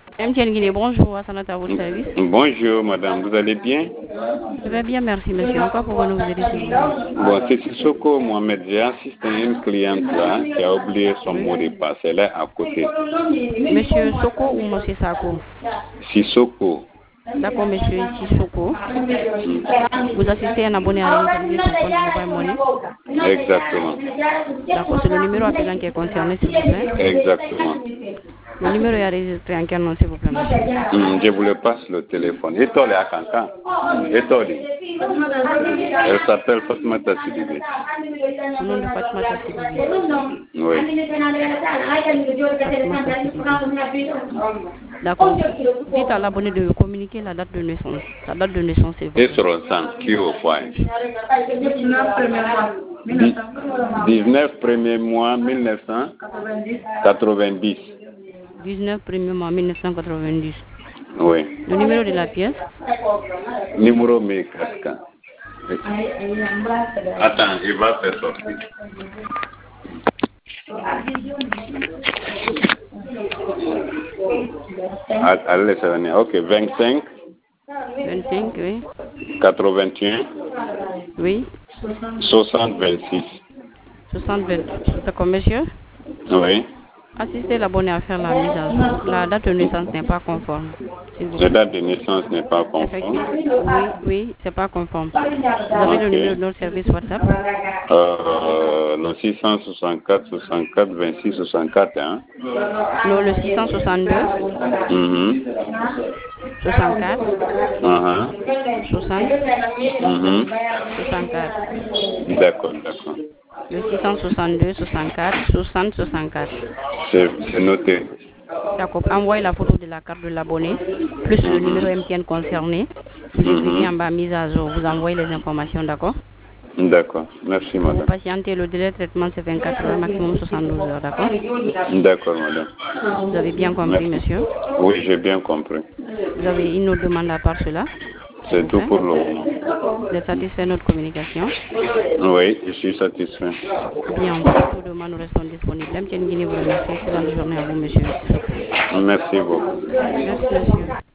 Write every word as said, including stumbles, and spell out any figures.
M T N Guinée, bonjour, Assanat à votre service. Bonjour madame, vous allez bien? Je vais bien, merci monsieur. Encore pour nous aider s'il vous plaît. Bon, c'est Sissoko Mohamed. J'ai assisté à une cliente là qui a oublié son mot de passe. Elle est à côté. Monsieur Soko ou monsieur Sako? Sissoko. D'accord, monsieur Sissoko. Vous assistez à un abonné à réutiliser son compte mobile money? Exactement. D'accord, c'est le numéro appelant qui est concerné, s'il vous plaît. Exactement. Le numéro est enregistré en quel nom, s'il vous plaît, monsieur? Mm, je vous le passe le téléphone. Etoli à Kankan. Etoli. Elle s'appelle Fatmata Sidibé. Le nom de Fatmata Sidibé. Oui. Fatmata Sidibé. D'accord. Dites à l'abonné de communiquer la date de naissance. Sa date de naissance, c'est vous. Et sur le sang, qui au point? dix-neuf premier mois mille neuf cent quatre-vingt-dix. dix-neuf premier mois mille neuf cent quatre-vingt-dix. Oui. Le numéro de la pièce? Numéro mille quatre. Attends, il va faire sortir. Allez, ça va. Ok, vingt-cinq. vingt-cinq, oui. quatre-vingt-un. Oui. soixante vingt-six. soixante vingt-six. D'accord, monsieur? Oui. Assistez l'abonné à faire la mise à jour. La date de naissance n'est pas conforme. La date de naissance n'est pas conforme. Effectivement. Oui, oui, c'est pas conforme. Vous avez okay. le numéro de notre service WhatsApp? Euh, le six cent soixante-quatre, soixante-quatre, vingt-six, soixante-quatre, hein? Non, le six cent soixante-deux. Mm-hmm. soixante-quatre. Uh-huh. soixante. Mm-hmm. soixante-quatre. D'accord, d'accord. Le six cent soixante-deux, soixante-quatre, soixante, soixante-quatre. C'est noté. D'accord. Envoyez la photo de la carte de l'abonné, plus mm-hmm. le numéro M T N concerné. Vous mm-hmm. écrivez en bas mise à jour. Vous envoyez les informations, d'accord? D'accord. Merci, madame. Vous patientez, le délai de traitement c'est vingt-quatre heures, maximum soixante-douze heures, d'accord? D'accord, madame. Vous avez bien compris, Merci. monsieur? Oui, j'ai bien compris. Vous avez une autre demande à part cela? C'est tout pour le moment. Vous êtes satisfait de notre communication? Oui, je suis satisfait. Bien, pour toute demande, nous restons disponibles. M T N Guinée vous remercie. Excellente journée à vous, monsieur. Merci beaucoup. Merci, monsieur.